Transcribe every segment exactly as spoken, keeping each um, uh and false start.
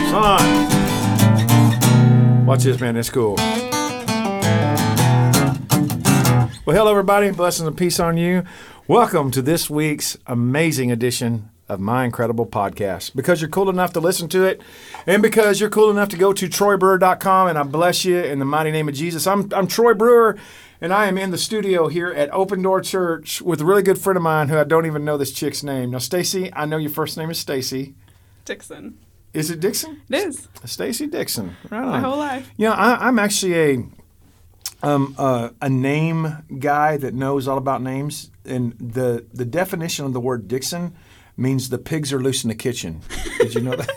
Son. Watch this, man. It's cool. Well, hello, everybody. Blessings and peace on you. Welcome to this week's amazing edition of My Incredible Podcast. Because you're cool enough to listen to it, and because you're cool enough to go to troy brewer dot com, and I bless you in the mighty name of Jesus. I'm I'm Troy Brewer, and I am in the studio here at Open Door Church with a really good friend of mine who I don't even know this chick's name. Now, Stacy, I know your first name is Stacy. Dixon. Is it Dixon? It is. Stacy Dixon. Right on. My whole life. Yeah, I, I'm actually a um, uh, a name guy that knows all about names, and the the definition of the word Dixon means the pigs are loose in the kitchen. Did you know that?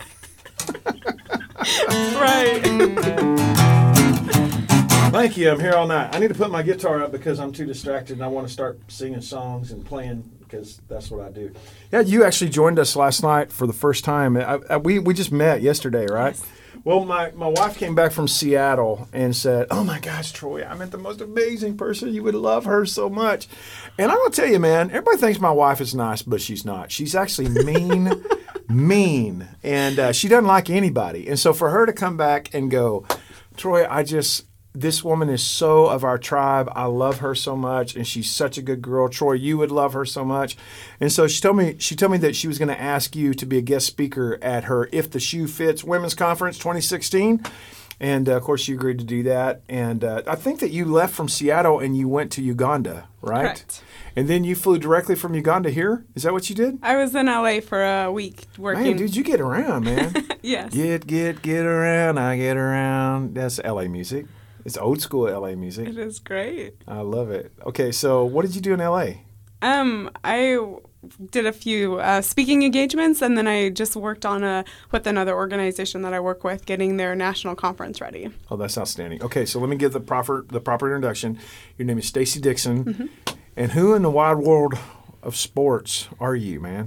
Right. Thank you. I'm here all night. I need to put my guitar up because I'm too distracted and I want to start singing songs and playing because that's what I do. Yeah, you actually joined us last night for the first time. I, I, we we just met yesterday, right? Yes. Well, my, my wife came back from Seattle and said, oh, my gosh, Troy, I met the most amazing person. You would love her so much. And I'm going to tell you, man, everybody thinks my wife is nice, but she's not. She's actually mean, mean, and uh, she doesn't like anybody. And so for her to come back and go, Troy, I just... this woman is so of our tribe. I love her so much, and she's such a good girl. Troy, you would love her so much. And so she told me she told me that she was going to ask you to be a guest speaker at her If the Shoe Fits Women's Conference twenty sixteen. And, uh, of course, you agreed to do that. And uh, I think that you left from Seattle and you went to Uganda, right? Correct. And then you flew directly from Uganda here? Is that what you did? I was in L A for a week working. Man, dude, you get around, man. Yes. Get, get, get around. I get around. That's L A music. It's old school L A music. It is great. I love it. Okay, so what did you do in L A? Um, I did a few uh, speaking engagements, and then I just worked on a with another organization that I work with, getting their national conference ready. Oh, that's outstanding. Okay, so let me give the proper the proper introduction. Your name is Stacy Dixon, mm-hmm. and who in the wide world of sports are you, man?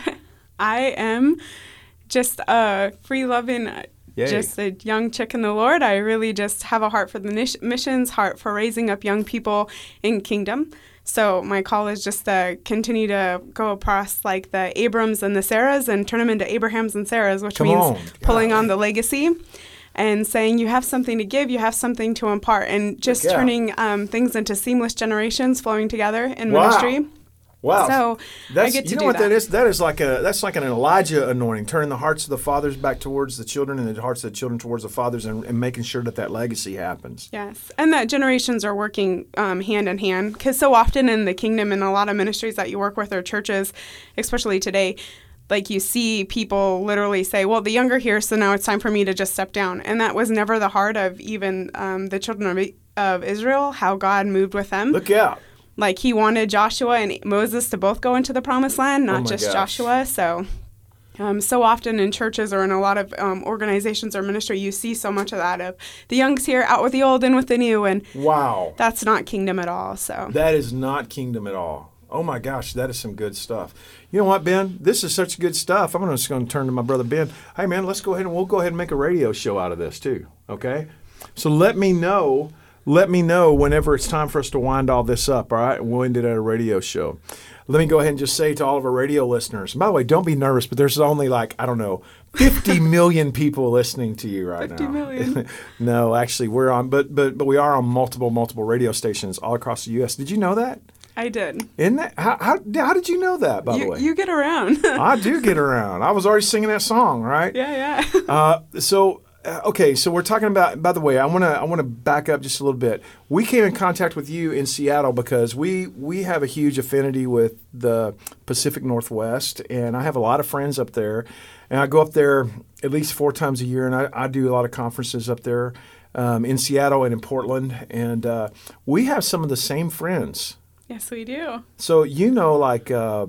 I am just a free-loving. Yay. Just a young chick in the Lord. I really just have a heart for the missions, heart for raising up young people in kingdom. So my call is just to continue to go across like the Abrams and the Sarahs and turn them into Abrahams and Sarahs, which Come means on. pulling on the legacy and saying you have something to give, you have something to impart, and just yeah. turning um, things into seamless generations flowing together in wow. ministry. Wow. So that's, I get to you know do what that. that is? That is like a that's like an Elijah anointing, turning the hearts of the fathers back towards the children and the hearts of the children towards the fathers, and, and making sure that that legacy happens. Yes, and that generations are working um, hand in hand, because so often in the kingdom and a lot of ministries that you work with or churches, especially today, like you see people literally say, well, the younger here, so now it's time for me to just step down. And that was never the heart of even um, the children of, of Israel, how God moved with them. Look out. Like he wanted Joshua and Moses to both go into the promised land, not oh just gosh. Joshua. So um, so often in churches or in a lot of um, organizations or ministry, you see so much of that of the young's here, out with the old, in with the new. And wow, that's not kingdom at all. So that is not kingdom at all. Oh my gosh, that is some good stuff. You know what, Ben? This is such good stuff. I'm just going to turn to my brother Ben. Hey, man, let's go ahead and we'll go ahead and make a radio show out of this too. Okay, so let me know. Let me know whenever it's time for us to wind all this up, all right? We'll end it at a radio show. Let me go ahead and just say to all of our radio listeners, and by the way, don't be nervous, but there's only like, I don't know, fifty million people listening to you right fifty now. million. No, actually, we're on, but, but but we are on multiple, multiple radio stations all across the U S Did you know that? I did. Isn't that, how, how, how did you know that, by you, the way? You get around. I do get around. I was already singing that song, right? Yeah, yeah. uh, so... Uh, okay, so we're talking about. By the way, I want to I want to back up just a little bit. We came in contact with you in Seattle because we we have a huge affinity with the Pacific Northwest, and I have a lot of friends up there, and I go up there at least four times a year, and I, I do a lot of conferences up there um, in Seattle and in Portland, and uh, we have some of the same friends. Yes, we do. So you know, like. Uh,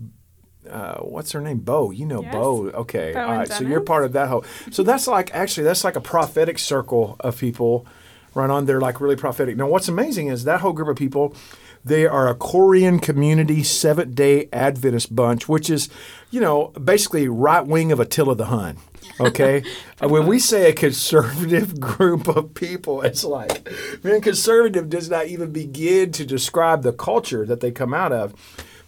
Uh, what's her name? Bo. You know yes. Bo. Okay. Bo All right. Dennis. So you're part of that whole. So that's like actually that's like a prophetic circle of people, right on there, like really prophetic. Now, what's amazing is that whole group of people, they are a Korean community Seventh Day Adventist bunch, which is, you know, basically right wing of Attila the Hun. Okay, uh, when we say a conservative group of people, it's like, man, conservative does not even begin to describe the culture that they come out of.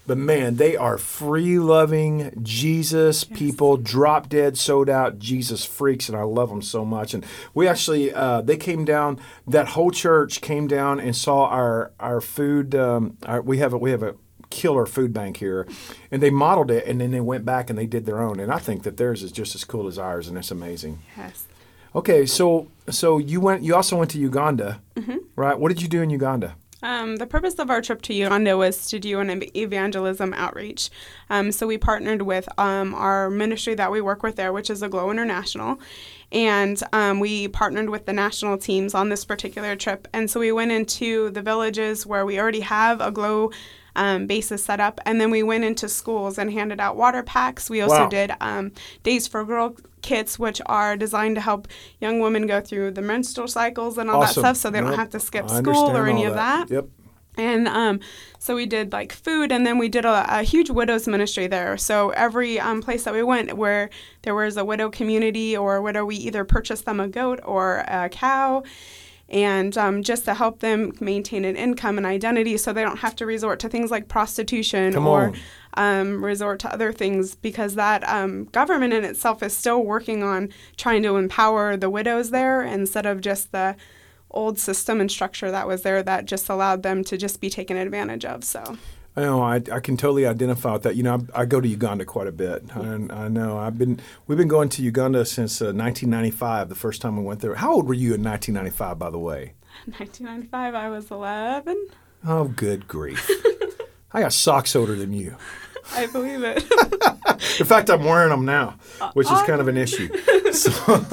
But man, they are free-loving Jesus yes. people, drop dead, sold out Jesus freaks, and I love them so much. And we actually, uh, they came down. That whole church came down and saw our our food. Um, our, we have a we have a killer food bank here, and they modeled it, and then they went back and they did their own. And I think that theirs is just as cool as ours, and it's amazing. Yes. Okay, so so you went. You also went to Uganda, mm-hmm. right? What did you do in Uganda? Um, the purpose of our trip to Uganda was to do an evangelism outreach. Um, so we partnered with um, our ministry that we work with there, which is Aglow International. And um, we partnered with the national teams on this particular trip. And so we went into the villages where we already have Aglow um, bases set up. And then we went into schools and handed out water packs. We also wow. did um, Days for Girl kits, which are designed to help young women go through the menstrual cycles and all awesome. that stuff, so they yep. don't have to skip I school or any of that. that. Yep. And um, so we did like food, and then we did a, a huge widows ministry there. So every um, place that we went where there was a widow community or a widow, we either purchased them a goat or a cow, and um, just to help them maintain an income and identity so they don't have to resort to things like prostitution Come or on. Um, resort to other things, because that um, government in itself is still working on trying to empower the widows there instead of just the old system and structure that was there that just allowed them to just be taken advantage of. So I know I, I can totally identify with that. You know, I, I go to Uganda quite a bit. And I know I've been we've been going to Uganda since uh, nineteen ninety-five. The first time we went there. How old were you in nineteen ninety-five, by the way? nineteen ninety-five, I was eleven. Oh, good grief! I got socks older than you. I believe it. In fact, I'm wearing them now, which is kind of an issue. So,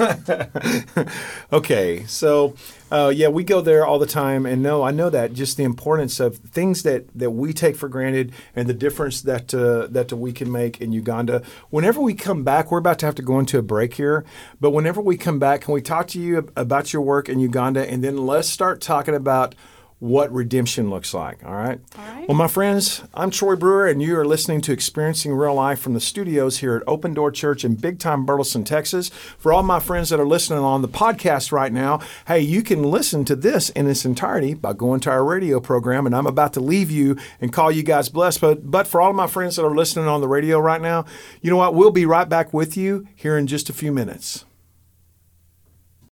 okay, so uh, yeah, we go there all the time, and no, I know that just the importance of things that, that we take for granted and the difference that uh, that we can make in Uganda. Whenever we come back, we're about to have to go into a break here, but whenever we come back, can we talk to you about your work in Uganda, and then let's start talking about what redemption looks like, all right? All right. Well, my friends, I'm Troy Brewer, and you are listening to Experiencing Real Life from the studios here at Open Door Church in Big Time Burleson, Texas. For all my friends that are listening on the podcast right now, hey, you can listen to this in its entirety by going to our radio program, and I'm about to leave you and call you guys blessed. But, but for all of my friends that are listening on the radio right now, you know what? We'll be right back with you here in just a few minutes.